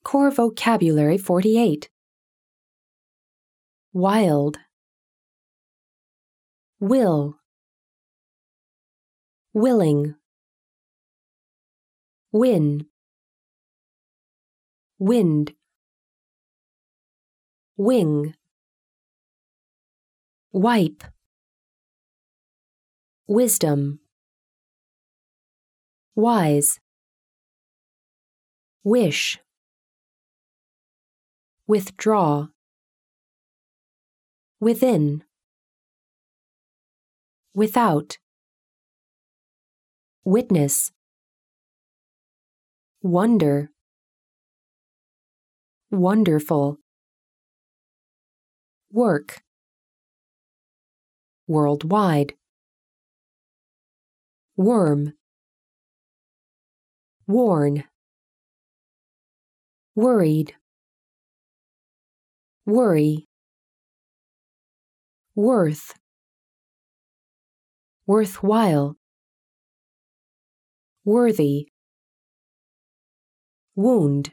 Core Vocabulary 48. Wild. Will. Willing. Win. Wind. Wing. Wipe. Wisdom. Wise. Wish. Withdraw. Within. Without. Witness. Wonder. Wonderful. Work. Worldwide. Worm. Warn. Worried. Worry. Worth. Worthwhile. Worthy. Wound.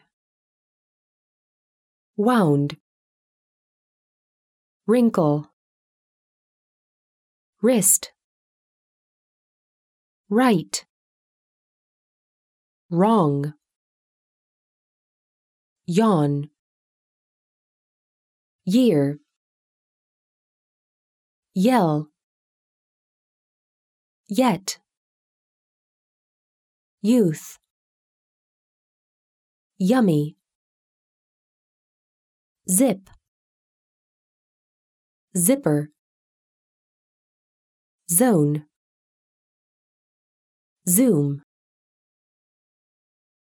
Wound. Wrinkle. Wrist. Right. Wrong. Yawn. Year. Yell. Yet. Youth. Yummy. Zip. Zipper. Zone. Zoom.